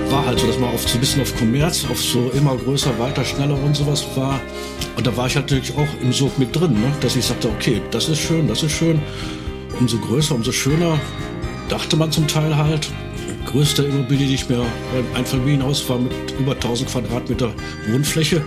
war halt so, dass man so ein bisschen auf Kommerz, auf so immer größer, weiter, schneller und sowas war. Und da war ich natürlich auch im Sog mit drin, ne? Dass ich sagte, okay, das ist schön, das ist schön. Umso größer, umso schöner, dachte man zum Teil halt. Die größte Immobilie, die ich mir beim Einfamilienhaus war mit über 1000 Quadratmeter Wohnfläche.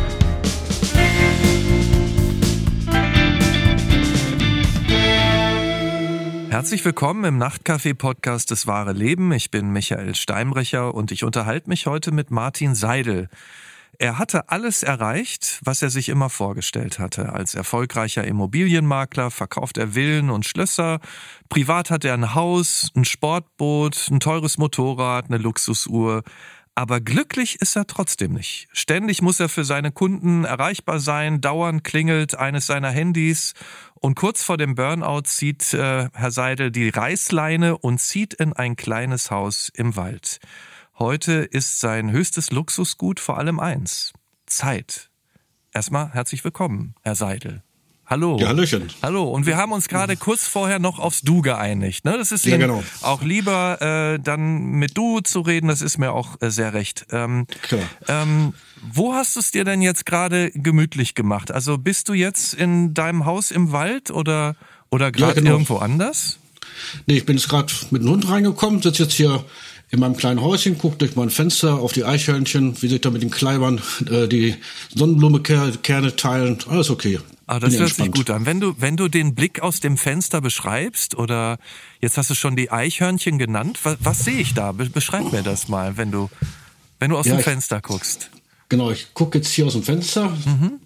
Herzlich willkommen im Nachtcafé-Podcast Das wahre Leben. Ich bin Michael Steinbrecher und ich unterhalte mich heute mit Martin Seidel. Er hatte alles erreicht, was er sich immer vorgestellt hatte. Als erfolgreicher Immobilienmakler verkauft er Villen und Schlösser. Privat hat er ein Haus, ein Sportboot, ein teures Motorrad, eine Luxusuhr. Aber glücklich ist er trotzdem nicht. Ständig muss er für seine Kunden erreichbar sein, dauernd klingelt eines seiner Handys. Und kurz vor dem Burnout zieht Herr Seidel die Reißleine und zieht in ein kleines Haus im Wald. Heute ist sein höchstes Luxusgut vor allem eins: Zeit. Erstmal herzlich willkommen, Herr Seidel. Hallo. Ja, Hallöchen. Hallo. Und wir haben uns gerade kurz vorher noch aufs Du geeinigt. Ne? Das ist Ihnen auch lieber, dann mit Du zu reden. Das ist mir auch sehr recht. Klar. Wo hast du es dir denn jetzt gerade gemütlich gemacht? Also bist du jetzt in deinem Haus im Wald oder gerade irgendwo anders? Nee, ich bin jetzt gerade mit dem Hund reingekommen, sitze jetzt hier in meinem kleinen Häuschen, gucke durch mein Fenster auf die Eichhörnchen, wie sich da mit den Kleibern die Sonnenblumenkerne teilen. Alles okay. Ah, das hört sich gut an. Wenn du den Blick aus dem Fenster beschreibst, oder jetzt hast du schon die Eichhörnchen genannt, was sehe ich da? Beschreib mir das mal, wenn du aus dem Fenster guckst. Genau, ich gucke jetzt hier aus dem Fenster.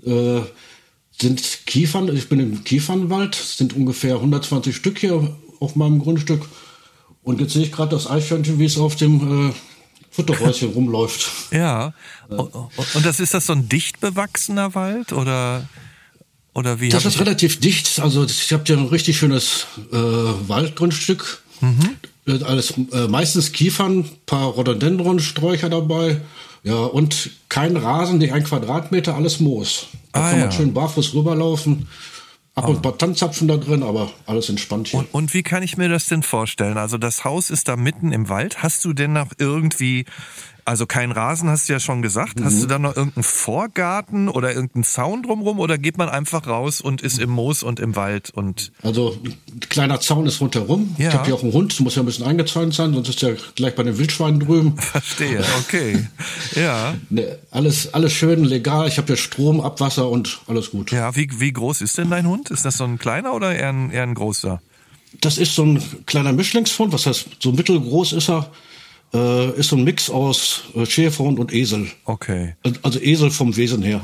Sind Kiefern, ich bin im Kiefernwald, sind ungefähr 120 Stück hier auf meinem Grundstück. Und jetzt sehe ich gerade das Eichhörnchen, wie es auf dem Futterhäuschen rumläuft. Ja, und ist das so ein dicht bewachsener Wald, oder wie? Das ist relativ dicht, also ich habe hier ein richtig schönes Waldgrundstück. Alles meistens Kiefern, paar Rhododendronsträucher dabei. Ja, und kein Rasen, nicht 1 Quadratmeter, alles Moos. Da kann man schön barfuß rüberlaufen. Ab und ein paar Tannenzapfen da drin, aber alles entspannt hier. Und wie kann ich mir das denn vorstellen? Also das Haus ist da mitten im Wald. Hast du denn noch irgendwie, also kein Rasen hast du ja schon gesagt, hast du da noch irgendeinen Vorgarten oder irgendeinen Zaun drumrum, oder geht man einfach raus und ist im Moos und im Wald? Also ein kleiner Zaun ist rundherum. Ja. Ich habe hier auch einen Hund, muss ja ein bisschen eingezäunt sein, sonst ist der gleich bei den Wildschweinen drüben. Verstehe, okay. Ja. Alles schön legal. Ich habe hier Strom, Abwasser und alles gut. Ja, wie groß ist denn dein Hund? Ist das so ein kleiner oder eher ein großer? Das ist so ein kleiner Mischlingshund, was heißt, so mittelgroß ist er. Ist so ein Mix aus Schäferhund und Esel. Okay. Also Esel vom Wesen her.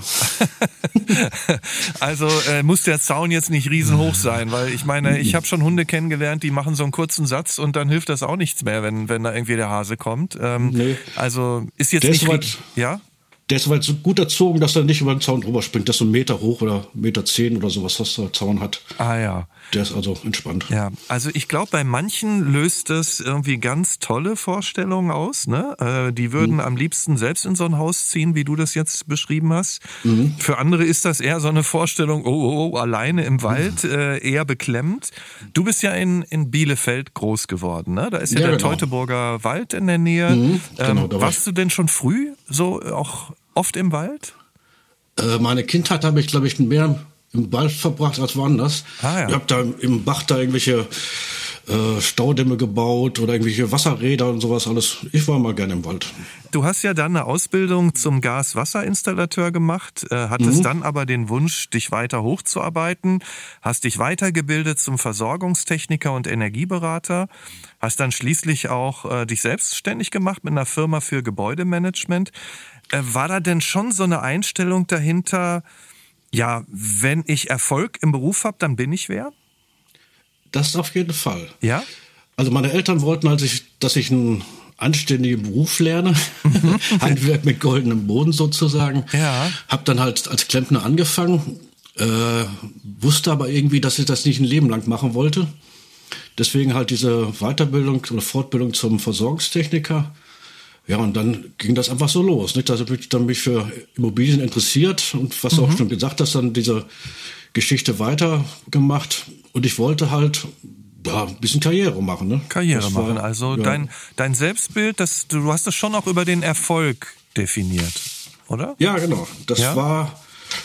Also muss der Zaun jetzt nicht riesenhoch sein, weil ich meine, ich habe schon Hunde kennengelernt, die machen so einen kurzen Satz und dann hilft das auch nichts mehr, wenn da irgendwie der Hase kommt. Nee. Also ist jetzt nicht... Ja? Der ist halt so gut erzogen, dass er nicht über den Zaun drüber springt. Der ist so 1 Meter hoch oder 1,10 Meter oder sowas, was der Zaun hat. Ah ja. Der ist also entspannt. Ja, also ich glaube, bei manchen löst das irgendwie ganz tolle Vorstellungen aus. Ne? Die würden am liebsten selbst in so ein Haus ziehen, wie du das jetzt beschrieben hast. Für andere ist das eher so eine Vorstellung, alleine im Wald, eher beklemmend. Du bist ja in Bielefeld groß geworden. Ne? Da ist ja der Teutoburger Wald in der Nähe. Warst du denn schon früh so auch oft im Wald? Meine Kindheit habe ich, glaube ich, mehr im Wald verbracht als woanders. Ich habe da im Bach da irgendwelche Staudämme gebaut oder irgendwelche Wasserräder und sowas alles. Ich war mal gerne im Wald. Du hast ja dann eine Ausbildung zum Gas-Wasser-Installateur gemacht, hattest dann aber den Wunsch, dich weiter hochzuarbeiten, hast dich weitergebildet zum Versorgungstechniker und Energieberater, hast dann schließlich auch dich selbstständig gemacht mit einer Firma für Gebäudemanagement. War da denn schon so eine Einstellung dahinter, ja, wenn ich Erfolg im Beruf habe, dann bin ich wer? Das auf jeden Fall. Ja? Also meine Eltern wollten, dass ich einen anständigen Beruf lerne. Handwerk mit goldenem Boden sozusagen. Ja. Hab dann halt als Klempner angefangen, wusste aber irgendwie, dass ich das nicht ein Leben lang machen wollte. Deswegen halt diese Weiterbildung oder Fortbildung zum Versorgungstechniker. Ja, und dann ging das einfach so los, nicht? Dass ich dann mich für Immobilien interessiert und was du auch schon gesagt hast, dann diese Geschichte weitergemacht. Und ich wollte halt ja, ein bisschen Karriere machen, ne? Karriere machen. Also dein Selbstbild, du hast das schon auch über den Erfolg definiert, oder? Ja, genau. Das war,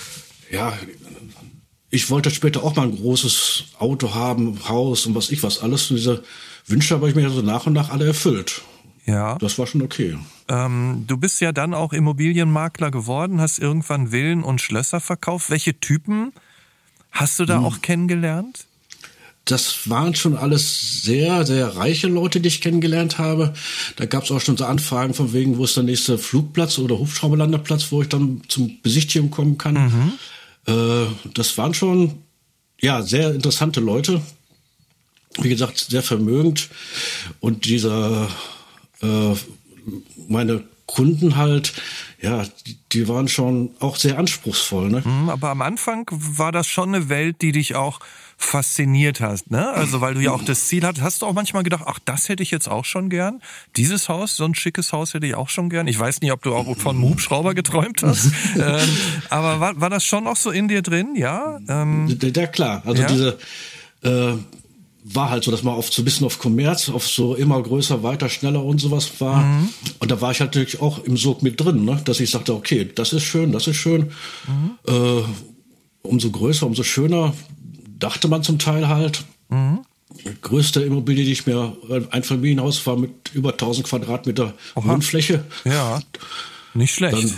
ich wollte später auch mal ein großes Auto haben, Haus und was alles. Und diese Wünsche habe ich mir so nach und nach alle erfüllt. Ja. Das war schon okay. Du bist ja dann auch Immobilienmakler geworden, hast irgendwann Villen und Schlösser verkauft. Welche Typen hast du da auch kennengelernt? Das waren schon alles sehr, sehr reiche Leute, die ich kennengelernt habe. Da gab es auch schon so Anfragen von wegen, wo ist der nächste Flugplatz oder Hubschrauberlandeplatz, wo ich dann zum Besichtigung kommen kann. Das waren schon, sehr interessante Leute. Wie gesagt, sehr vermögend. Und meine Kunden halt, die waren schon auch sehr anspruchsvoll, ne? Aber am Anfang war das schon eine Welt, die dich auch fasziniert hast, ne? Also weil du ja auch das Ziel hattest, hast du auch manchmal gedacht, ach, das hätte ich jetzt auch schon gern. Dieses Haus, so ein schickes Haus hätte ich auch schon gern. Ich weiß nicht, ob du auch von einem Hubschrauber geträumt hast. Aber war das schon auch so in dir drin, ja? Ja, klar. Also diese war halt so, dass man so ein bisschen auf Kommerz, auf so immer größer, weiter, schneller und sowas war. Und da war ich halt natürlich auch im Sog mit drin, ne? Dass ich sagte, okay, das ist schön. Umso größer, umso schöner, dachte man zum Teil halt. Größte Immobilie, die ich mir, ein Familienhaus war mit über 1000 Quadratmeter Wohnfläche. Ja, nicht schlecht.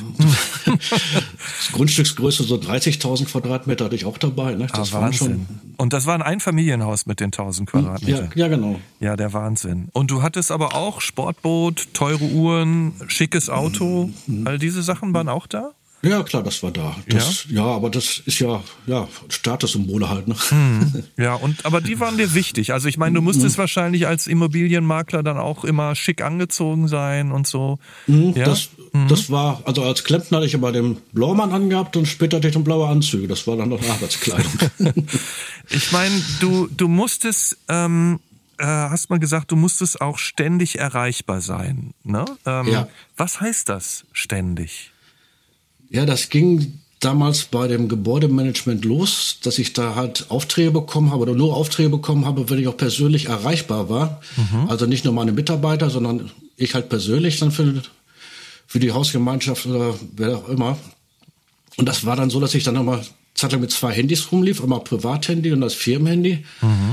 Das Grundstücksgröße so 30.000 Quadratmeter hatte ich auch dabei. Ne? Das war schon. Und das war ein Einfamilienhaus mit den 1000 Quadratmetern. Ja, genau. Ja, der Wahnsinn. Und du hattest aber auch Sportboot, teure Uhren, schickes Auto. All diese Sachen waren auch da? Ja, klar, das war da. Aber das ist ja Statussymbole halt. Ne? Ja, aber die waren dir wichtig. Also ich meine, du musstest wahrscheinlich als Immobilienmakler dann auch immer schick angezogen sein und so. Ja? Das war, also als Klempner hatte ich aber den Blaumann angehabt und später hatte ich dann blaue Anzüge. Das war dann noch Arbeitskleidung. Ich meine, du musstest, hast mal gesagt, du musstest auch ständig erreichbar sein. Ne? Was heißt das, ständig? Ja, das ging damals bei dem Gebäudemanagement los, dass ich da halt Aufträge bekommen habe oder nur Aufträge bekommen habe, wenn ich auch persönlich erreichbar war. Also nicht nur meine Mitarbeiter, sondern ich halt persönlich dann für die Hausgemeinschaft oder wer auch immer. Und das war dann so, dass ich dann nochmal zeitlang mit 2 Handys rumlief, einmal Privathandy und das Firmenhandy.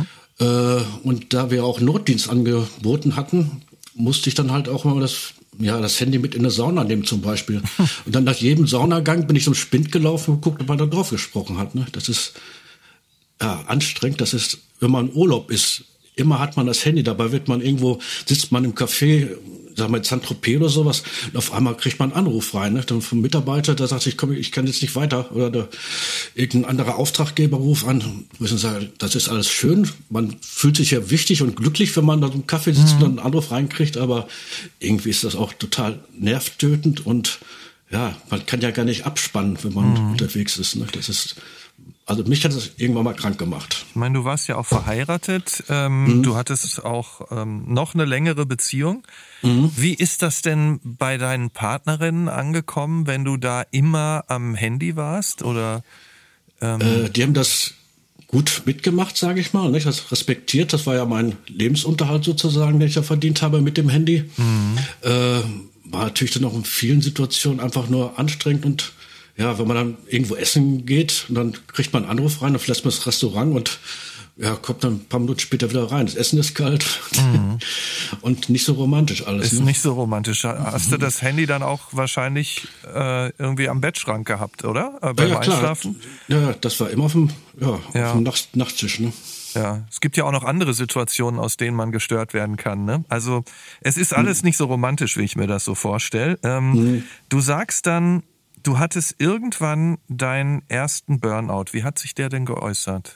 Und da wir auch Notdienst angeboten hatten, musste ich dann halt auch mal das Handy mit in eine Sauna nehmen zum Beispiel. Und dann nach jedem Saunagang bin ich zum Spind gelaufen und guckt, ob man da drauf gesprochen hat. Ne? Das ist anstrengend. Das ist, wenn man im Urlaub ist, immer hat man das Handy. Dabei sitzt man im Café, sagen wir in Saint-Tropez oder sowas, und auf einmal kriegt man einen Anruf rein. Ne? Dann vom Mitarbeiter, der sagt, ich kann jetzt nicht weiter. Oder irgendein anderer Auftraggeber ruft an. Müssen sagen, das ist alles schön. Man fühlt sich ja wichtig und glücklich, wenn man da im Café sitzt und dann einen Anruf reinkriegt. Aber irgendwie ist das auch total nervtötend und man kann ja gar nicht abspannen, wenn man unterwegs ist. Ne? Also mich hat es irgendwann mal krank gemacht. Ich meine, du warst ja auch verheiratet. Du hattest auch noch eine längere Beziehung. Wie ist das denn bei deinen Partnerinnen angekommen, wenn du da immer am Handy warst? Oder die haben das gut mitgemacht, sage ich mal. Nicht? Das respektiert. Das war ja mein Lebensunterhalt sozusagen, den ich ja verdient habe mit dem Handy. War natürlich dann auch in vielen Situationen einfach nur anstrengend und wenn man dann irgendwo essen geht und dann kriegt man einen Anruf rein, dann verlässt man das Restaurant und kommt dann ein paar Minuten später wieder rein. Das Essen ist kalt und nicht so romantisch alles. Ist nicht so romantisch. Hast du das Handy dann auch wahrscheinlich irgendwie am Bettschrank gehabt, oder? Beim Einschlafen? Ja, das war immer auf dem Nachttisch. Ne? Ja, es gibt ja auch noch andere Situationen, aus denen man gestört werden kann. Ne? Also es ist alles nicht so romantisch, wie ich mir das so vorstelle. Du sagst dann, du hattest irgendwann deinen ersten Burnout. Wie hat sich der denn geäußert?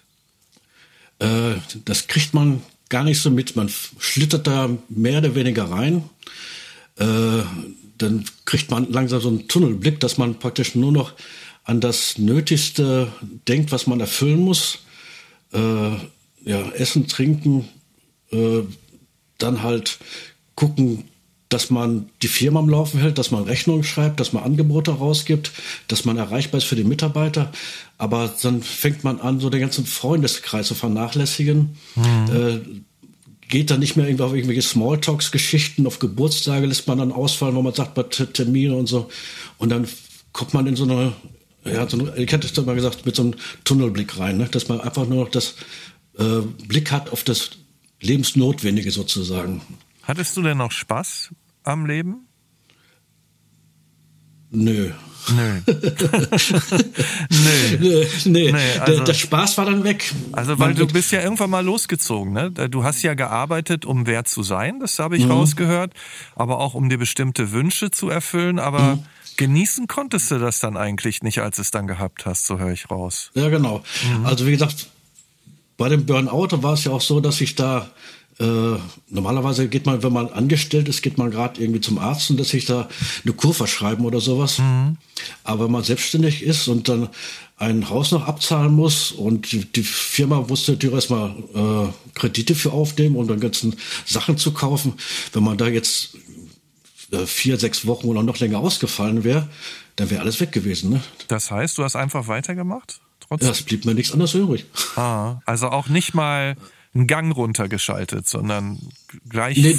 Das kriegt man gar nicht so mit. Man schlittert da mehr oder weniger rein. Dann kriegt man langsam so einen Tunnelblick, dass man praktisch nur noch an das Nötigste denkt, was man erfüllen muss. Essen, trinken, dann halt gucken, dass man die Firma am Laufen hält, dass man Rechnungen schreibt, dass man Angebote rausgibt, dass man erreichbar ist für die Mitarbeiter. Aber dann fängt man an, so den ganzen Freundeskreis zu vernachlässigen. Geht dann nicht mehr irgendwie auf irgendwelche Smalltalks-Geschichten, auf Geburtstage lässt man dann ausfallen, wo man sagt, bei Termine und so. Und dann kommt man in so eine, ich hätte es mal gesagt, mit so einem Tunnelblick rein, ne? Dass man einfach nur noch das Blick hat auf das Lebensnotwendige sozusagen. Hattest du denn noch Spaß am Leben? Nö. Nee, also, der Spaß war dann weg. Also weil du bist ja irgendwann mal losgezogen, ne? Du hast ja gearbeitet, um wer zu sein, das habe ich rausgehört, aber auch um dir bestimmte Wünsche zu erfüllen, aber genießen konntest du das dann eigentlich nicht, als es dann gehabt hast, so höre ich raus. Ja, genau. Also wie gesagt, bei dem Burnout war es ja auch so, dass ich da normalerweise geht man, wenn man angestellt ist, geht man gerade irgendwie zum Arzt und lässt sich da eine Kur verschreiben oder sowas. Aber wenn man selbstständig ist und dann ein Haus noch abzahlen muss und die Firma musste natürlich erstmal Kredite für aufnehmen und dann ganzen Sachen zu kaufen. Wenn man da jetzt 4-6 Wochen oder noch länger ausgefallen wäre, dann wäre alles weg gewesen. Ne? Das heißt, du hast einfach weitergemacht? Ja, es blieb mir nichts anderes übrig. Also auch nicht mal einen Gang runtergeschaltet, sondern gleich... Nee,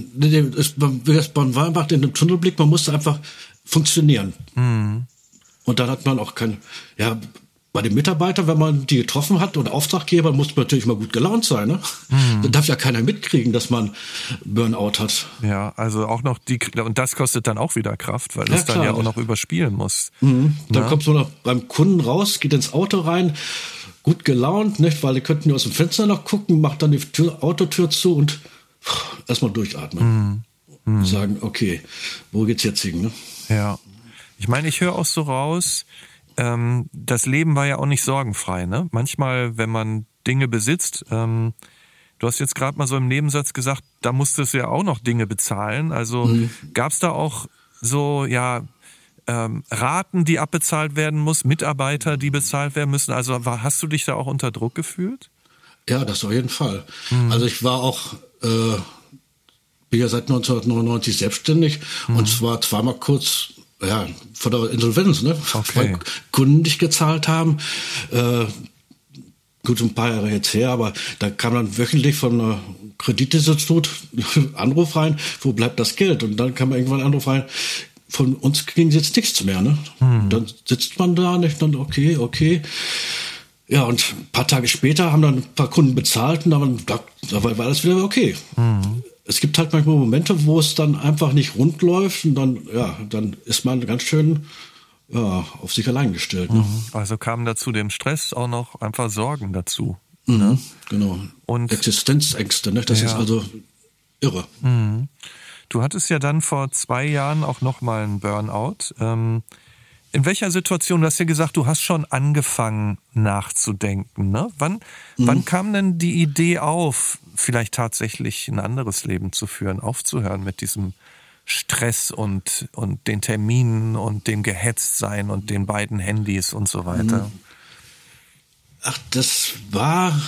man war einfach in dem Tunnelblick, man musste einfach funktionieren. Und dann hat man auch bei den Mitarbeitern, wenn man die getroffen hat und Auftraggeber, muss man natürlich mal gut gelaunt sein. Ne? Dann darf ja keiner mitkriegen, dass man Burnout hat. Ja, also auch noch und das kostet dann auch wieder Kraft, weil du es dann ja auch noch überspielen musst. Dann kommst du noch beim Kunden raus, geht ins Auto rein, gut gelaunt, nicht? Weil die könnten aus dem Fenster noch gucken, macht dann die Autotür zu und erstmal durchatmen. Und sagen, okay, wo geht's jetzt hin? Ne? Ja, ich meine, ich höre auch so raus, das Leben war ja auch nicht sorgenfrei. Ne? Manchmal, wenn man Dinge besitzt, du hast jetzt gerade mal so im Nebensatz gesagt, da musstest du ja auch noch Dinge bezahlen. Also gab's da auch so, Raten, die abbezahlt werden muss, Mitarbeiter, die bezahlt werden müssen. Also hast du dich da auch unter Druck gefühlt? Ja, das auf jeden Fall. Also ich war auch, bin ja seit 1999 selbstständig und zwar zweimal kurz vor der Insolvenz, ne? Okay. Weil Kunden nicht gezahlt haben. Gut, ein paar Jahre jetzt her, aber da kam dann wöchentlich von Kreditinstitut Anruf rein, wo bleibt das Geld? Und dann kam irgendwann ein Anruf rein, von uns ging jetzt nichts mehr, ne? Dann sitzt man da nicht, dann okay. Ja, und ein paar Tage später haben dann ein paar Kunden bezahlt und da war alles wieder okay. Es gibt halt manchmal Momente, wo es dann einfach nicht rund läuft und dann ist man ganz schön auf sich allein gestellt. Ne? Also kamen dazu dem Stress auch noch einfach Sorgen dazu. Ne? Genau. Und Existenzängste, ne? Das ist also irre. Du hattest ja dann vor 2 Jahren auch nochmal einen Burnout. In welcher Situation, du hast ja gesagt, du hast schon angefangen nachzudenken, ne? Wann kam denn die Idee auf, vielleicht tatsächlich ein anderes Leben zu führen, aufzuhören mit diesem Stress und den Terminen und dem Gehetztsein und den beiden Handys und so weiter? Ach, das war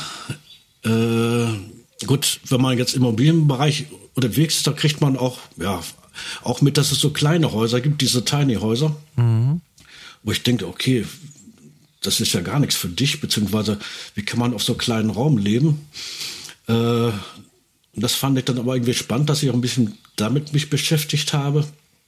gut, wenn man jetzt im Immobilienbereich unterwegs ist, da kriegt man auch mit, dass es so kleine Häuser gibt, diese Tiny-Häuser, wo ich denke, okay, das ist ja gar nichts für dich, beziehungsweise wie kann man auf so kleinen Raum leben? Das fand ich dann aber irgendwie spannend, dass ich auch ein bisschen damit mich beschäftigt habe.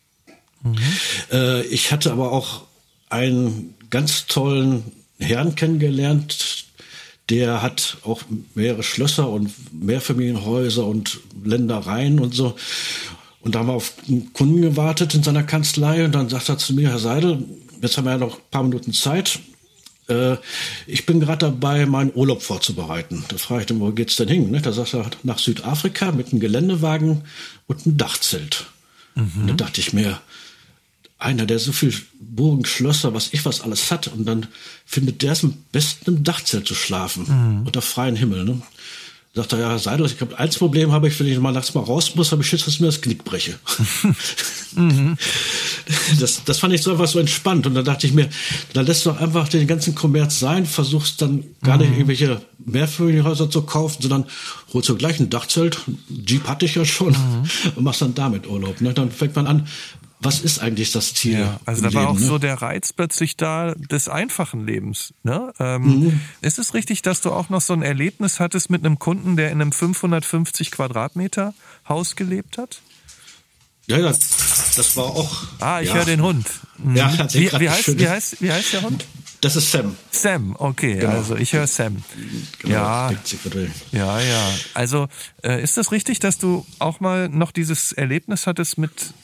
Ich hatte aber auch einen ganz tollen Herrn kennengelernt, der hat auch mehrere Schlösser und Mehrfamilienhäuser und Ländereien und so. Und da haben wir auf einen Kunden gewartet in seiner Kanzlei und dann sagt er zu mir, Herr Seidel, jetzt haben wir ja noch ein paar Minuten Zeit. Ich bin gerade dabei, meinen Urlaub vorzubereiten. Da frage ich dann, wo geht's denn hin? Da sagt er, nach Südafrika mit einem Geländewagen und einem Dachzelt. Und da dachte ich mir, einer, der so viel Burgen, Schlösser, was alles hat, und dann findet der es am besten im Dachzelt zu schlafen, unter freiem Himmel. Ne? Sagt er, ja, Seidel, ich habe eins Problem, wenn ich mal nachts mal raus muss, habe ich Schiss, dass ich mir das Knick breche. Das fand ich so einfach so entspannt. Und dann dachte ich mir, dann lässt du doch einfach den ganzen Kommerz sein, versuchst dann gar nicht irgendwelche Mehrfamilienhäuser zu kaufen, sondern holst du gleich ein Dachzelt, Jeep hatte ich ja schon, und machst dann damit Urlaub. Ne? Dann fängt man an, was ist eigentlich das Ziel? Ja, also da war auch so der Reiz plötzlich da des einfachen Lebens. Ne? Ist es richtig, dass du auch noch so ein Erlebnis hattest mit einem Kunden, der in einem 550 Quadratmeter Haus gelebt hat? Ja, das war auch... Ich höre den Hund. Ja, wie heißt der Hund? Das ist Sam. Sam, okay, genau. Also ich höre Sam. Genau, ja. Also ist das richtig, dass du auch mal noch dieses Erlebnis hattest mit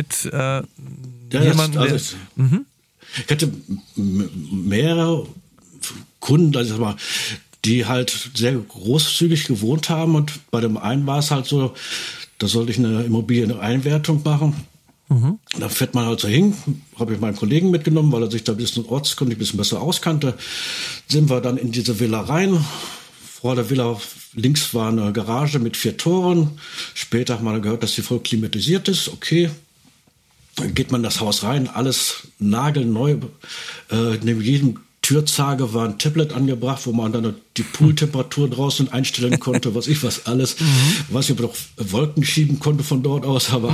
jemandem? Ich hatte mehrere Kunden, also ich sag mal, die halt sehr großzügig gewohnt haben, und bei dem einen war es halt so, da sollte ich eine Immobilieneinwertung machen. Da fährt man halt so hin, habe ich meinen Kollegen mitgenommen, weil er sich da ein bisschen ortskundig, ein bisschen besser auskannte. Sind wir dann in diese Villa rein. Vor der Villa links war eine Garage mit 4 Toren. Später hat man gehört, dass sie voll klimatisiert ist. Okay, dann geht man in das Haus rein, alles nagelneu. Neben jedem Türzage war ein Tablet angebracht, wo man dann die Pooltemperatur draußen einstellen konnte, was alles. Weiß nicht, ob man doch Wolken schieben konnte von dort aus, aber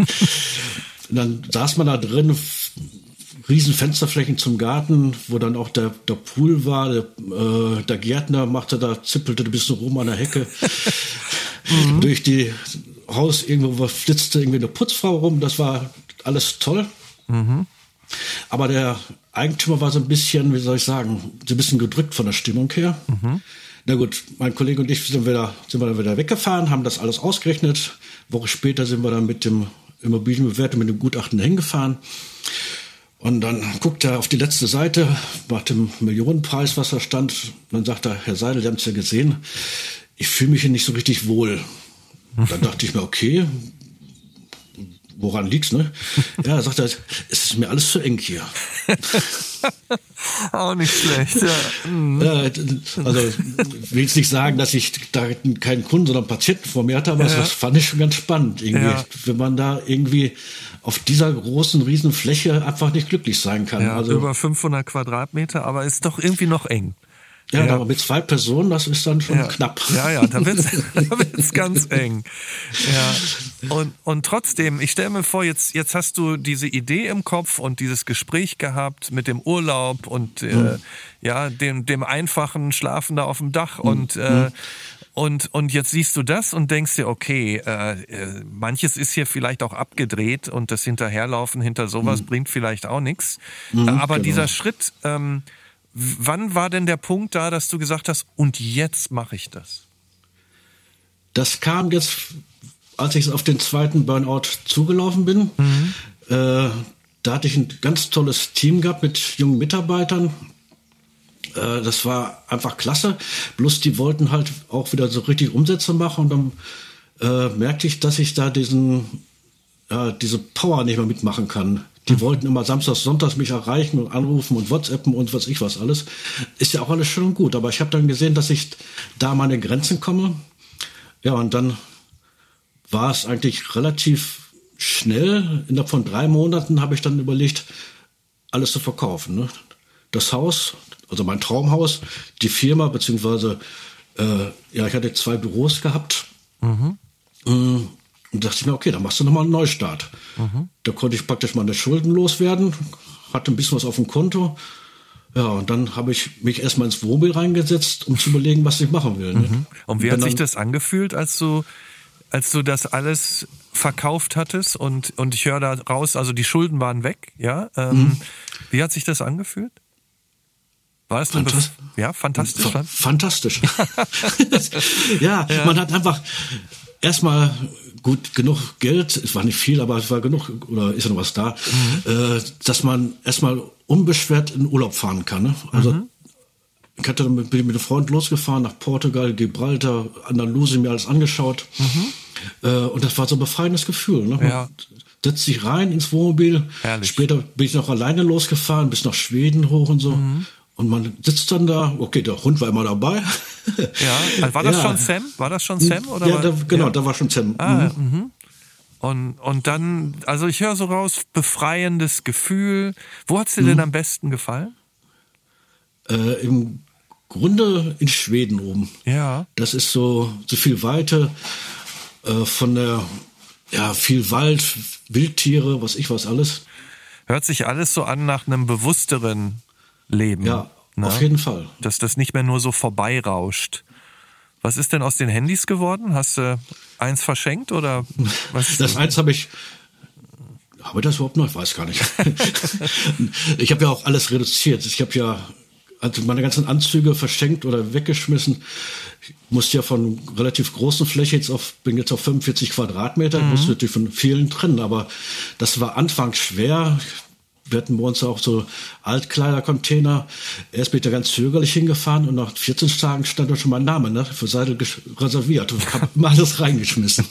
dann saß man da drin, riesen Fensterflächen zum Garten, wo dann auch der Pool war, der Gärtner zippelte ein bisschen rum an der Hecke. Durch die Haus irgendwo flitzte irgendwie eine Putzfrau rum, das war alles toll. Aber der Eigentümer war so ein bisschen, wie soll ich sagen, so ein bisschen gedrückt von der Stimmung her. Na gut, mein Kollege und ich sind dann wieder weggefahren, haben das alles ausgerechnet. Eine Woche später sind wir dann mit dem Immobilienbewertung, mit dem Gutachten hingefahren. Und dann guckt er auf die letzte Seite, nach dem Millionenpreis, was da stand. Und dann sagt er, Herr Seidel, Sie haben es ja gesehen, ich fühle mich hier nicht so richtig wohl. Dann dachte ich mir, okay, woran liegt's, ne? Ja, sagt er, es ist mir alles zu eng hier. Auch nicht schlecht, ja. Also, will jetzt nicht sagen, dass ich da keinen Kunden, sondern Patienten vor mir hatte, aber das fand ich schon ganz spannend, irgendwie, wenn man da irgendwie auf dieser großen, riesen Fläche einfach nicht glücklich sein kann. Ja, also über 500 Quadratmeter, aber ist doch irgendwie noch eng. Ja, aber mit 2 Personen, das ist dann schon knapp. Ja, da wird's ganz eng. Ja. Und trotzdem, ich stelle mir vor, jetzt hast du diese Idee im Kopf und dieses Gespräch gehabt mit dem Urlaub und dem einfachen Schlafen da auf dem Dach und jetzt siehst du das und denkst dir, okay, manches ist hier vielleicht auch abgedreht und das Hinterherlaufen hinter sowas bringt vielleicht auch nichts. Aber dieser Schritt, wann war denn der Punkt da, dass du gesagt hast, und jetzt mache ich das? Das kam jetzt, als ich auf den zweiten Burnout zugelaufen bin. Da hatte ich ein ganz tolles Team gehabt mit jungen Mitarbeitern. Das war einfach klasse. Bloß die wollten halt auch wieder so richtig Umsätze machen. Und dann merkte ich, dass ich da diese Power nicht mehr mitmachen kann. Die wollten immer samstags, sonntags mich erreichen und anrufen und WhatsAppen und was ich was alles. Ist ja auch alles schön und gut. Aber ich habe dann gesehen, dass ich da an meine Grenzen komme. Ja, und dann war es eigentlich relativ schnell. Innerhalb von 3 Monaten habe ich dann überlegt, alles zu verkaufen. Ne? Das Haus, also mein Traumhaus, die Firma, beziehungsweise, ich hatte 2 Büros gehabt. Und dachte ich mir, okay, dann machst du nochmal einen Neustart. Da konnte ich praktisch meine Schulden loswerden, hatte ein bisschen was auf dem Konto. Ja, und dann habe ich mich erstmal ins Wohnmobil reingesetzt, um zu überlegen, was ich machen will. Ne? Und wie hat sich das angefühlt, als du das alles verkauft hattest und ich höre da raus, also die Schulden waren weg, ja? Wie hat sich das angefühlt? War es fantastisch? Fantastisch. Ja, man hat einfach erstmal gut genug Geld, es war nicht viel, aber es war genug, oder ist ja noch was da, dass man erstmal unbeschwert in Urlaub fahren kann. Ne? Also ich hatte dann bin mit einem Freund losgefahren nach Portugal, Gibraltar, Andalusien, mir alles angeschaut. Und das war so ein befreiendes Gefühl. Ne? Man setzt sich rein ins Wohnmobil. Herrlich. Später bin ich noch alleine losgefahren, bis nach Schweden hoch und so. Und man sitzt dann da, okay, der Hund war immer dabei. Ja, war das schon Sam? War das schon Sam? Oder ja, da war schon Sam. Und dann, also ich höre so raus, befreiendes Gefühl. Wo hat's dir denn am besten gefallen? Im Grunde in Schweden oben. Ja. Das ist so viel Weite von der, viel Wald, Wildtiere, was alles. Hört sich alles so an nach einem bewussteren Leben. Ja, auf jeden Fall. Dass das nicht mehr nur so vorbeirauscht. Was ist denn aus den Handys geworden? Hast du eins verschenkt oder was? Das eins habe ich das überhaupt noch? Ich weiß gar nicht. Ich habe ja auch alles reduziert. Ich habe ja meine ganzen Anzüge verschenkt oder weggeschmissen. Ich musste ja von relativ großen Fläche bin jetzt auf 45 Quadratmeter. Ich musste natürlich von vielen trennen, aber das war anfangs schwer. Wir hatten bei uns auch so Altkleidercontainer. Erst bin ich da ganz zögerlich hingefahren und nach 14 Tagen stand da schon mein Name, für Seidel reserviert und habe mal alles reingeschmissen.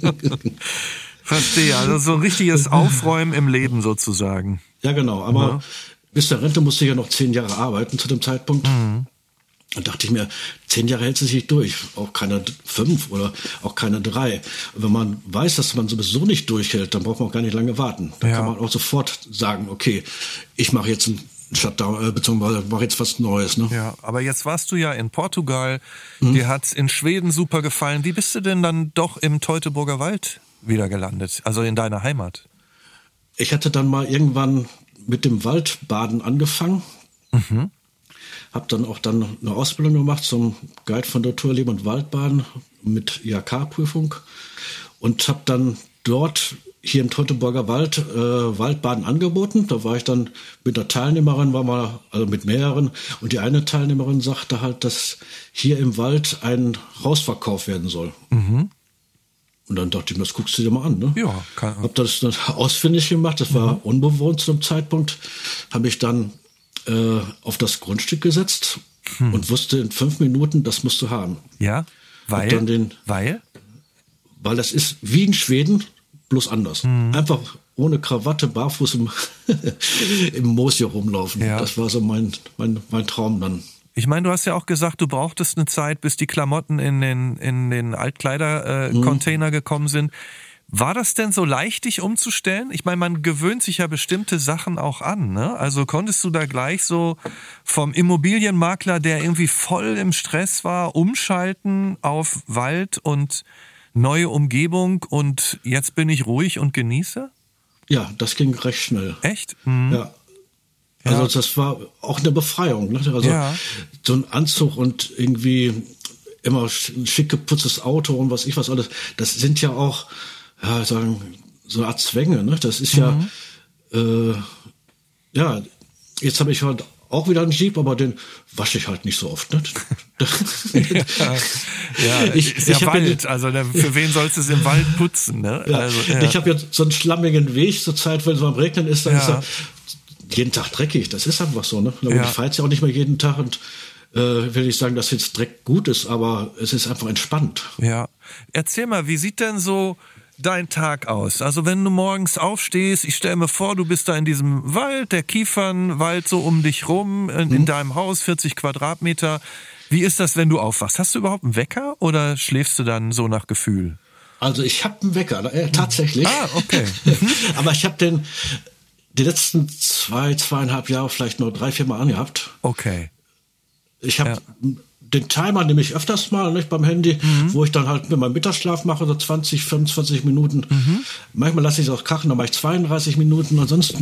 Verstehe, also so ein richtiges Aufräumen im Leben sozusagen. Ja, genau, aber bis zur Rente musste ich ja noch 10 Jahre arbeiten zu dem Zeitpunkt. Und dachte ich mir, 10 Jahre hält sie sich durch, auch keine 5 oder auch keine 3. Und wenn man weiß, dass man sowieso nicht durchhält, dann braucht man auch gar nicht lange warten. Dann kann man auch sofort sagen, okay, ich mache jetzt einen Shutdown, beziehungsweise mache jetzt was Neues. Ne? Ja, aber jetzt warst du ja in Portugal, dir hat's in Schweden super gefallen. Wie bist du denn dann doch im Teutoburger Wald wieder gelandet, also in deiner Heimat? Ich hatte dann mal irgendwann mit dem Waldbaden angefangen. Habe dann auch eine Ausbildung gemacht zum Guide von Naturleben und Waldbaden mit IHK-Prüfung und habe dann dort hier im Teutoburger Wald Waldbaden angeboten. Da war ich dann mit einer Teilnehmerin, also mit mehreren, und die eine Teilnehmerin sagte halt, dass hier im Wald ein Haus verkauft werden soll. Und dann dachte ich mir, das guckst du dir mal an. Ne? Ja, habe das dann ausfindig gemacht. Das war unbewohnt zu dem Zeitpunkt. Habe ich dann auf das Grundstück gesetzt und wusste in 5 Minuten, das musst du haben. Ja, weil? Weil das ist wie in Schweden, bloß anders. Einfach ohne Krawatte, barfuß im Moos hier rumlaufen. Ja. Das war so mein Traum dann. Ich meine, du hast ja auch gesagt, du brauchtest eine Zeit, bis die Klamotten in den Altkleider-Container gekommen sind. War das denn so leicht, dich umzustellen? Ich meine, man gewöhnt sich ja bestimmte Sachen auch an, ne? Also konntest du da gleich so vom Immobilienmakler, der irgendwie voll im Stress war, umschalten auf Wald und neue Umgebung und jetzt bin ich ruhig und genieße? Ja, das ging recht schnell. Echt? Ja. Also das war auch eine Befreiung, ne? Also so ein Anzug und irgendwie immer ein schick geputztes Auto und was alles. Das sind ja auch sagen, so eine Art Zwänge, ne? Das ist jetzt habe ich halt auch wieder einen Jeep, aber den wasche ich halt nicht so oft, ne? Ich Wald, also für wen sollst du es im Wald putzen, ne? Ja, also, ich habe jetzt so einen schlammigen Weg zur Zeit, wenn es am Regnen ist, dann ist er jeden Tag dreckig, das ist einfach so, ne? Ich fahre jetzt ja auch nicht mehr jeden Tag und will nicht sagen, dass jetzt Dreck gut ist, aber es ist einfach entspannt. Ja. Erzähl mal, wie sieht denn so dein Tag aus? Also wenn du morgens aufstehst, ich stelle mir vor, du bist da in diesem Wald, der Kiefernwald so um dich rum, in deinem Haus, 40 Quadratmeter. Wie ist das, wenn du aufwachst? Hast du überhaupt einen Wecker oder schläfst du dann so nach Gefühl? Also ich habe einen Wecker, tatsächlich. Ah, okay. Aber ich habe die letzten 2,5 Jahre vielleicht nur 3-4 Mal angehabt. Okay. Ich habe den Timer nehme ich öfters mal, nicht, beim Handy, wo ich dann halt mit meinem Mittagsschlaf mache, so 20, 25 Minuten. Manchmal lasse ich es auch krachen, dann mache ich 32 Minuten. Ansonsten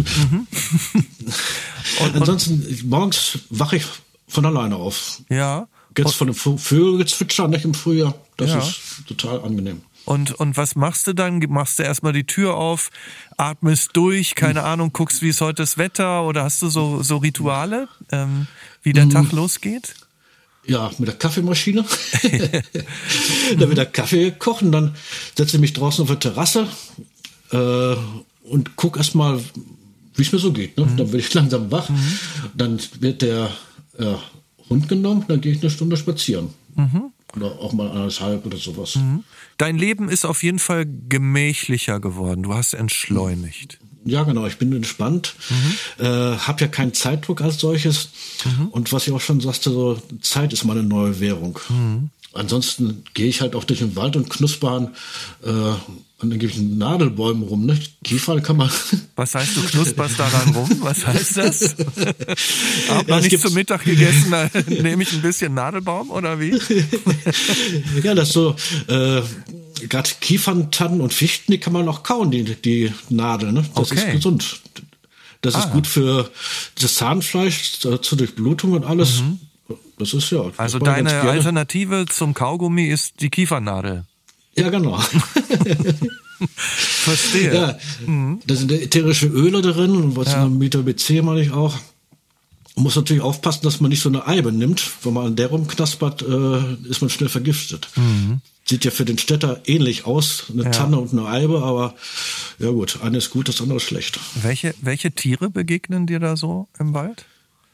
morgens wache ich von alleine auf. Ja. Jetzt von dem Vögelgezwitscher, nicht, im Frühjahr. Das ist total angenehm. Und was machst du dann? Machst du erstmal die Tür auf, atmest durch, keine Ahnung, guckst, wie ist heute das Wetter, oder hast du so Rituale, wie der Tag losgeht? Ja, mit der Kaffeemaschine. Dann wird der Kaffee kochen, dann setze ich mich draußen auf der Terrasse und gucke erstmal, wie es mir so geht. Ne? Dann werde ich langsam wach. Dann wird der Hund genommen, dann gehe ich eine Stunde spazieren. Oder auch mal 1,5 oder sowas. Dein Leben ist auf jeden Fall gemächlicher geworden. Du hast entschleunigt. Ja, genau. Ich bin entspannt. Hab ja keinen Zeitdruck als solches. Und was ich auch schon sagte, so Zeit ist meine neue Währung. Ansonsten gehe ich halt auch durch den Wald und knusper an Und dann gebe ich Nadelbäumen rum, ne? Kiefern kann man. Was heißt, du knusperst daran rum? Was heißt das? Hab noch nicht zum Mittag gegessen, dann nehme ich ein bisschen Nadelbaum oder wie? Ja, das ist so, gerade Kiefern, Tannen und Fichten, die kann man auch kauen, die Nadel, ne? Das ist gesund. Das ist gut für das Zahnfleisch, zur Durchblutung und alles. Das ist ja. Also deine Alternative zum Kaugummi ist die Kiefernadel. Ja, genau. Verstehe. Ja, da sind ätherische Öle drin, was Vitamin C meine ich auch. Man muss natürlich aufpassen, dass man nicht so eine Eibe nimmt. Wenn man an der rumknaspert, ist man schnell vergiftet. Sieht ja für den Städter ähnlich aus, eine Tanne und eine Eibe, aber ja gut, eine ist gut, das andere ist schlecht. Welche Tiere begegnen dir da so im Wald?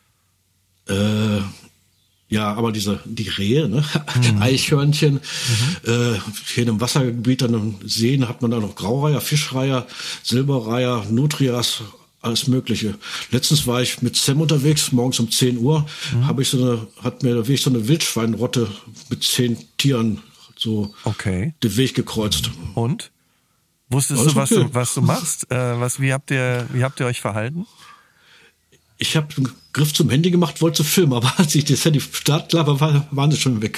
Ja, aber die Rehe, ne? Eichhörnchen, hier im Wassergebiet, an den Seen hat man da noch Graureiher, Fischreiher, Silberreiher, Nutrias, alles Mögliche. Letztens war ich mit Sam unterwegs, morgens um 10 Uhr, hat mir der Weg so eine Wildschweinrotte mit 10 Tieren so den Weg gekreuzt. Und? Wusstest du, was du machst? Wie habt ihr euch verhalten? Ich habe einen Griff zum Handy gemacht, wollte zu filmen, aber als ich das Handy startklar war, waren sie schon weg.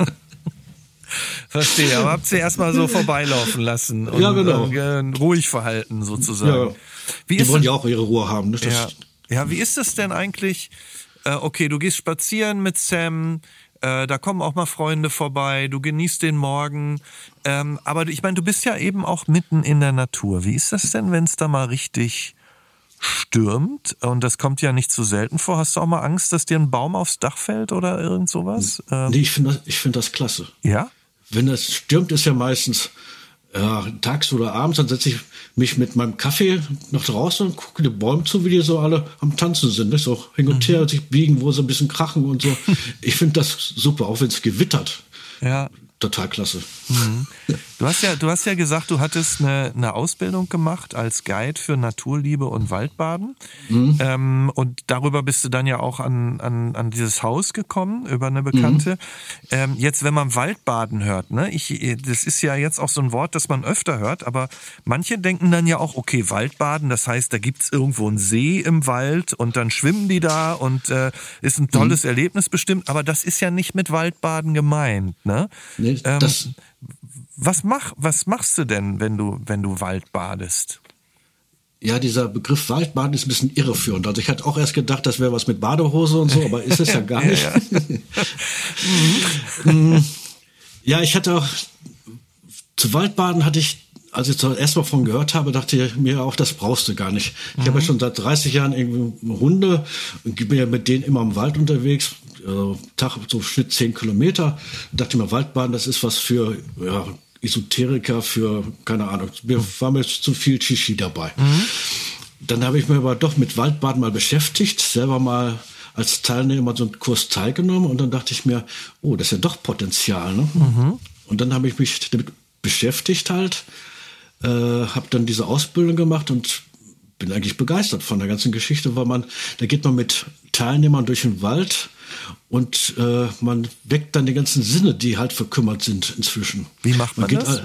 Verstehe, aber habt ihr erstmal so vorbeilaufen lassen und genau. Ruhig verhalten sozusagen. Ja. Die wollen ja auch ihre Ruhe haben. Ne? Ja, wie ist das denn eigentlich? Okay, du gehst spazieren mit Sam, da kommen auch mal Freunde vorbei, du genießt den Morgen, aber ich meine, du bist ja eben auch mitten in der Natur. Wie ist das denn, wenn es da mal richtig stürmt? Und das kommt ja nicht so selten vor. Hast du auch mal Angst, dass dir ein Baum aufs Dach fällt oder irgend sowas? Nee, ich find das klasse. Ja? Wenn es stürmt, ist ja meistens tags oder abends, dann setze ich mich mit meinem Kaffee nach draußen und gucke den Bäumen zu, wie die so alle am Tanzen sind. Ne? So hin und her, sich biegen, wo sie ein bisschen krachen und so. Ich finde das super, auch wenn es gewittert. Ja. Total klasse. Du hast ja gesagt, du hattest eine Ausbildung gemacht als Guide für Naturliebe und Waldbaden. Und darüber bist du dann ja auch an dieses Haus gekommen, über eine Bekannte. Jetzt, wenn man Waldbaden hört, ne, das ist ja jetzt auch so ein Wort, das man öfter hört, aber manche denken dann ja auch, okay, Waldbaden, das heißt, da gibt's irgendwo einen See im Wald und dann schwimmen die da und ist ein tolles Erlebnis bestimmt, aber das ist ja nicht mit Waldbaden gemeint, ne? Nee, was machst du denn, wenn du Wald badest? Ja, dieser Begriff Waldbaden ist ein bisschen irreführend. Also ich hatte auch erst gedacht, das wäre was mit Badehose und so, aber ist es ja gar nicht. Ja, ich hatte auch, zu Waldbaden hatte ich, als ich zuerst mal von gehört habe, dachte ich mir auch, das brauchst du gar nicht. Ich habe ja schon seit 30 Jahren irgendwie Hunde und bin ja mit denen immer im Wald unterwegs. Tag so Schnitt 10 Kilometer. Da dachte ich mir, Waldbaden, das ist was für Esoteriker, für, keine Ahnung, mir war mir zu viel Shishi dabei. Dann habe ich mir aber doch mit Waldbaden mal beschäftigt, selber mal als Teilnehmer so einen Kurs teilgenommen und dann dachte ich mir, oh, das ist ja doch Potenzial. Ne? Und dann habe ich mich damit beschäftigt halt, habe dann diese Ausbildung gemacht und bin eigentlich begeistert von der ganzen Geschichte, weil da geht man mit Teilnehmern durch den Wald und man weckt dann die ganzen Sinne, die halt verkümmert sind inzwischen. Wie macht man das?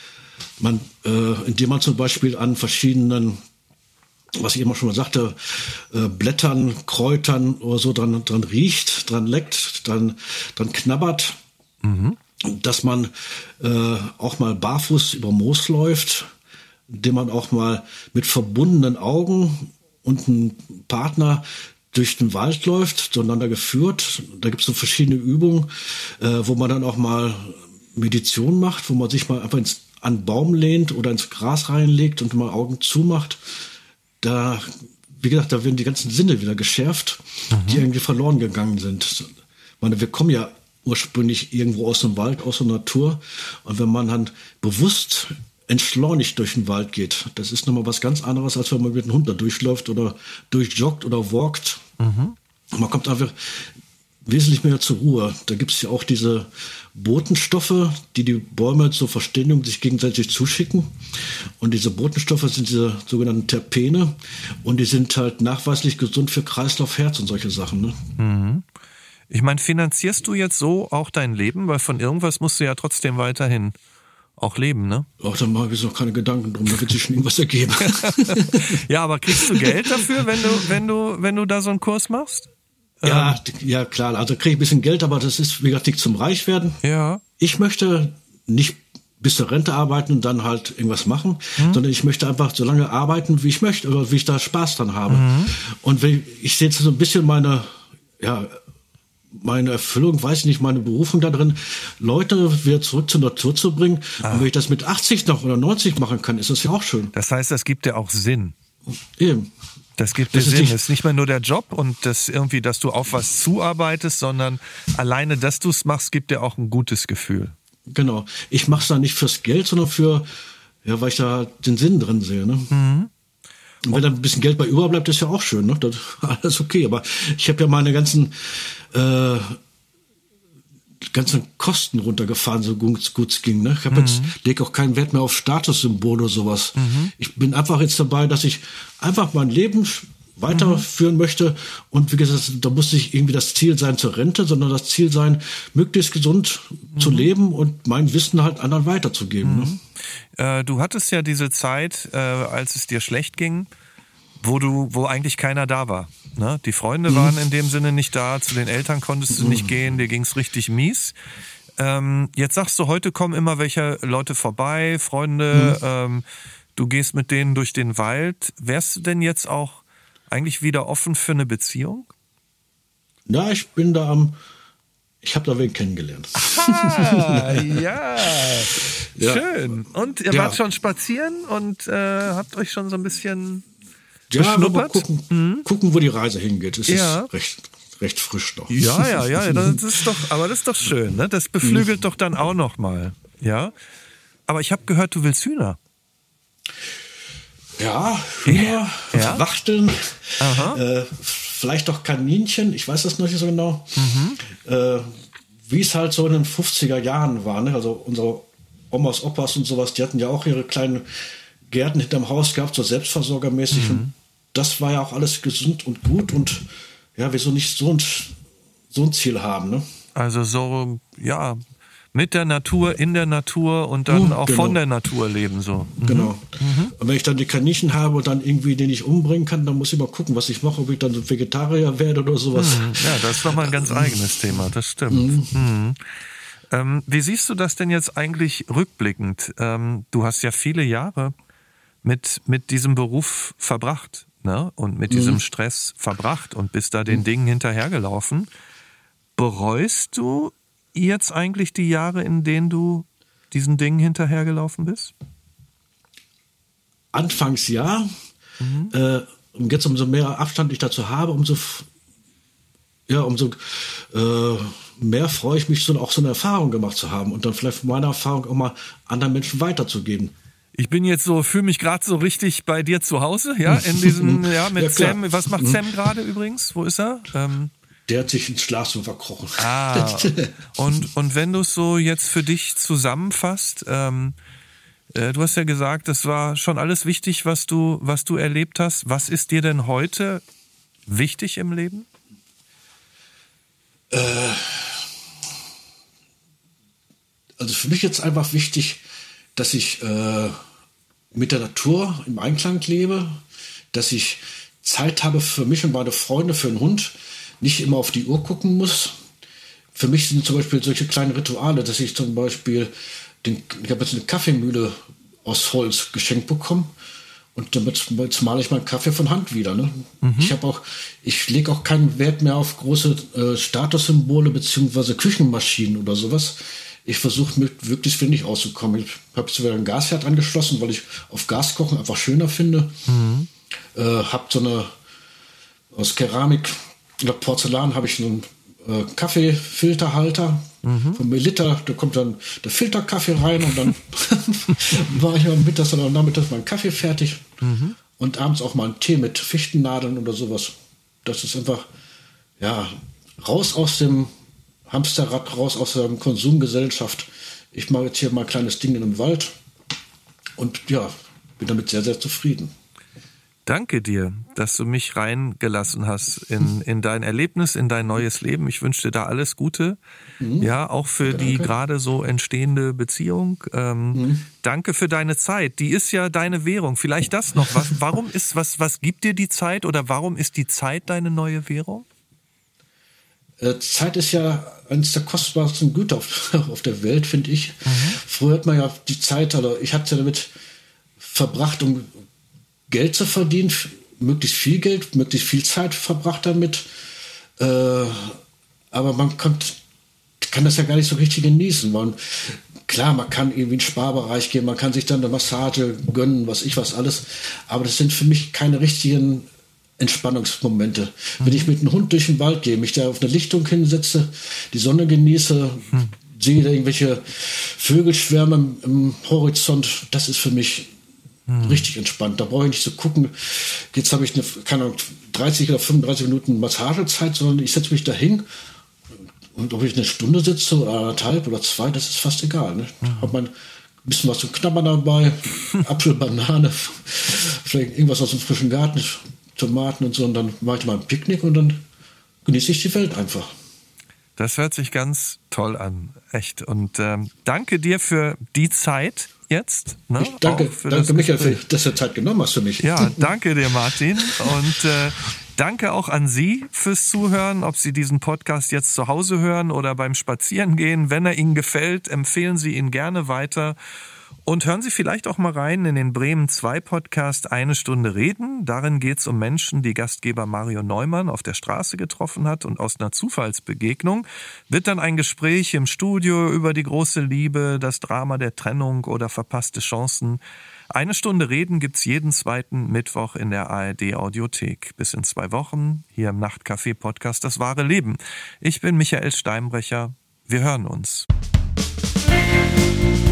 Indem man zum Beispiel an verschiedenen, was ich immer schon mal sagte, Blättern, Kräutern oder so dran riecht, dran leckt, dran knabbert, dass man auch mal barfuß über Moos läuft, indem man auch mal mit verbundenen Augen und einem Partner durch den Wald läuft, zueinander geführt. Da gibt es so verschiedene Übungen, wo man dann auch mal Meditation macht, wo man sich mal einfach an einen Baum lehnt oder ins Gras reinlegt und mal Augen zumacht. Da, wie gesagt, da werden die ganzen Sinne wieder geschärft, die irgendwie verloren gegangen sind. Ich meine, wir kommen ja ursprünglich irgendwo aus dem Wald, aus der Natur. Und wenn man dann bewusst entschleunigt durch den Wald geht, das ist nochmal was ganz anderes, als wenn man mit einem Hund da durchläuft oder durchjoggt oder walkt. Man kommt einfach wesentlich mehr zur Ruhe. Da gibt es ja auch diese Botenstoffe, die Bäume zur Verständigung sich gegenseitig zuschicken. Und diese Botenstoffe sind diese sogenannten Terpene. Und die sind halt nachweislich gesund für Kreislauf, Herz und solche Sachen. Ne? Ich meine, finanzierst du jetzt so auch dein Leben? Weil von irgendwas musst du ja trotzdem weiterhin auch leben, ne? Ach, da mache ich mir noch keine Gedanken drum, da wird sich schon irgendwas ergeben. Ja, aber kriegst du Geld dafür, wenn du da so einen Kurs machst? Ja, ja klar, also kriege ich ein bisschen Geld, aber das ist, wie gesagt, nicht zum Reichwerden. Ja. Ich möchte nicht bis zur Rente arbeiten und dann halt irgendwas machen, sondern ich möchte einfach so lange arbeiten, wie ich möchte, oder wie ich da Spaß dran habe. Und ich sehe jetzt so ein bisschen meine Erfüllung, weiß ich nicht, meine Berufung da drin, Leute wieder zurück zur Natur zu bringen. Und wenn ich das mit 80 noch oder 90 machen kann, ist das ja auch schön. Das heißt, das gibt dir auch Sinn. Eben. Das gibt dir Sinn. Es ist nicht mehr nur der Job und das irgendwie, dass du auf was zuarbeitest, sondern alleine, dass du es machst, gibt dir auch ein gutes Gefühl. Genau. Ich mache es da nicht fürs Geld, sondern weil ich da den Sinn drin sehe. Ne? Und wenn da ein bisschen Geld bei überbleibt, ist ja auch schön. Ne? Das ist alles okay. Aber ich habe ja meine ganzen Kosten runtergefahren, so gut es ging. Ne? Ich lege auch keinen Wert mehr auf Statussymbole oder sowas. Ich bin einfach jetzt dabei, dass ich einfach mein Leben weiterführen möchte. Und wie gesagt, da muss nicht irgendwie das Ziel sein zur Rente, sondern das Ziel sein, möglichst gesund zu leben und mein Wissen halt anderen weiterzugeben. Ne? Du hattest ja diese Zeit, als es dir schlecht ging, wo eigentlich keiner da war. Ne? Die Freunde waren in dem Sinne nicht da, zu den Eltern konntest du nicht gehen, dir ging's richtig mies. Jetzt sagst du, heute kommen immer welche Leute vorbei, Freunde, du gehst mit denen durch den Wald. Wärst du denn jetzt auch eigentlich wieder offen für eine Beziehung? Ja, ich habe da wen kennengelernt. Ja, schön. Und ihr wart schon spazieren und habt euch schon so ein bisschen beschnuppert? Gucken, wo die Reise hingeht. Es ist recht frisch noch. Ja, das ist doch schön. Ne? Das beflügelt doch dann auch noch mal. Ja? Aber ich habe gehört, du willst Hühner. Ja, Hühner, Wachteln, vielleicht auch Kaninchen, ich weiß das noch nicht so genau. Wie es halt so in den 50er Jahren war, ne? Also unsere Omas, Opas und sowas, die hatten ja auch ihre kleinen Gärten hinterm Haus gehabt, so selbstversorgermäßig. Und das war ja auch alles gesund und gut und ja, wieso nicht so ein Ziel haben, ne? Also so, ja, mit der Natur, in der Natur und dann auch von der Natur leben so. Genau. Und wenn ich dann die Kaninchen habe und dann irgendwie den ich umbringen kann, dann muss ich mal gucken, was ich mache, ob ich dann so Vegetarier werde oder sowas. Ja, das ist nochmal ein ganz eigenes Thema, das stimmt. Wie siehst du das denn jetzt eigentlich rückblickend? Du hast ja viele Jahre mit diesem Beruf verbracht, ne? Und mit diesem Stress verbracht und bist da den Dingen hinterhergelaufen. Bereust du jetzt eigentlich die Jahre, in denen du diesen Dingen hinterhergelaufen bist? Anfangs ja. Und jetzt umso mehr Abstand ich dazu habe, umso mehr freue ich mich, auch so eine Erfahrung gemacht zu haben und dann vielleicht meine Erfahrung auch mal anderen Menschen weiterzugeben. Ich bin jetzt fühle mich gerade so richtig bei dir zu Hause, ja, in diesem, mit Sam. Was macht Sam gerade übrigens? Wo ist er? Der hat sich ins Schlafzimmer verkrochen. Und wenn du es so jetzt für dich zusammenfasst, du hast ja gesagt, das war schon alles wichtig, was du erlebt hast. Was ist dir denn heute wichtig im Leben? Also für mich jetzt einfach wichtig, dass ich mit der Natur im Einklang lebe, dass ich Zeit habe für mich und meine Freunde, für einen Hund, nicht immer auf die Uhr gucken muss. Für mich sind zum Beispiel solche kleinen Rituale, dass ich zum Beispiel, ich habe jetzt eine Kaffeemühle aus Holz geschenkt bekommen und damit male ich meinen Kaffee von Hand wieder. Ne? Ich lege auch keinen Wert mehr auf große Statussymbole beziehungsweise Küchenmaschinen oder sowas. Ich versuche möglichst wenig auszukommen. Ich habe jetzt wieder einen Gasherd angeschlossen, weil ich auf Gas kochen einfach schöner finde. Habe so eine aus Keramik oder Porzellan habe ich einen Kaffeefilterhalter von Melitta. Da kommt dann der Filterkaffee rein und dann mache ich am Mittags oder nachmittags meinen Kaffee fertig. Und abends auch mal einen Tee mit Fichtennadeln oder sowas. Das ist einfach, raus aus dem Hamsterrad, raus aus der Konsumgesellschaft. Ich mache jetzt hier mal ein kleines Ding in einem Wald und bin damit sehr, sehr zufrieden. Danke dir, dass du mich reingelassen hast in dein Erlebnis, in dein neues Leben. Ich wünsche dir da alles Gute. Ja, auch für die gerade so entstehende Beziehung. Danke für deine Zeit. Die ist ja deine Währung. Vielleicht das noch. Was gibt dir die Zeit oder warum ist die Zeit deine neue Währung? Zeit ist ja eines der kostbarsten Güter auf der Welt, finde ich. Früher hat man ja die Zeit, also ich hatte ja damit verbracht, um Geld zu verdienen, möglichst viel Geld, möglichst viel Zeit verbracht damit. Aber man kann das ja gar nicht so richtig genießen. Klar, man kann irgendwie in den Sparbereich gehen, man kann sich dann eine Massage gönnen, was alles. Aber das sind für mich keine richtigen Entspannungsmomente. Wenn ich mit einem Hund durch den Wald gehe, mich da auf eine Lichtung hinsetze, die Sonne genieße, sehe da irgendwelche Vögelschwärme im Horizont, das ist für mich richtig entspannt. Da brauche ich nicht zu gucken, jetzt habe ich keine Ahnung, 30 oder 35 Minuten Massagezeit, sondern ich setze mich da hin und ob ich eine Stunde sitze oder 1,5 oder 2, das ist fast egal. Ne? Habe ein bisschen was zum Knabbern dabei, Apfel, Banane, vielleicht irgendwas aus dem frischen Garten, Tomaten und so, und dann mache ich mal ein Picknick und dann genieße ich die Welt einfach. Das hört sich ganz toll an, echt. Und danke dir für die Zeit jetzt. Ne? Danke Michael, dass du Zeit genommen hast für mich. Ja, danke dir, Martin. Und danke auch an Sie fürs Zuhören, ob Sie diesen Podcast jetzt zu Hause hören oder beim Spazierengehen. Wenn er Ihnen gefällt, empfehlen Sie ihn gerne weiter. Und hören Sie vielleicht auch mal rein in den Bremen 2 Podcast Eine Stunde reden. Darin geht es um Menschen, die Gastgeber Mario Neumann auf der Straße getroffen hat, und aus einer Zufallsbegegnung wird dann ein Gespräch im Studio über die große Liebe, das Drama der Trennung oder verpasste Chancen. Eine Stunde reden gibt's jeden 2. Mittwoch in der ARD Audiothek. Bis in 2 Wochen hier im Nachtcafé Podcast Das wahre Leben. Ich bin Michael Steinbrecher. Wir hören uns.